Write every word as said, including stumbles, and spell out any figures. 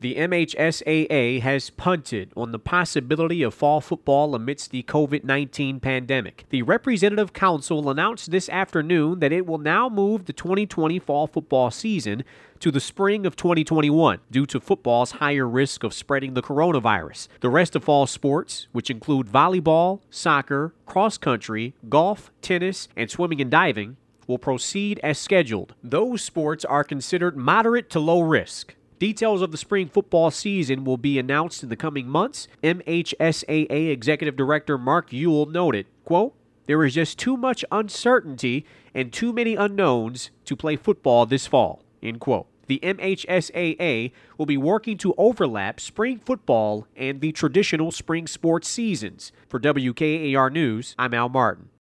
The M H S A A has punted on the possibility of fall football amidst the covid nineteen pandemic. The Representative Council announced this afternoon that it will now move the twenty twenty fall football season to the spring of twenty twenty-one due to football's higher risk of spreading the coronavirus. The rest of fall sports, which include volleyball, soccer, cross country, golf, tennis, and swimming and diving, will proceed as scheduled. Those sports are considered moderate to low risk. Details of the spring football season will be announced in the coming months. M H S A A Executive Director Mark Uyl noted, quote, "There is just too much uncertainty and too many unknowns to play football this fall," end quote. The M H S A A will be working to overlap spring football and the traditional spring sports seasons. For W K A R News, I'm Al Martin.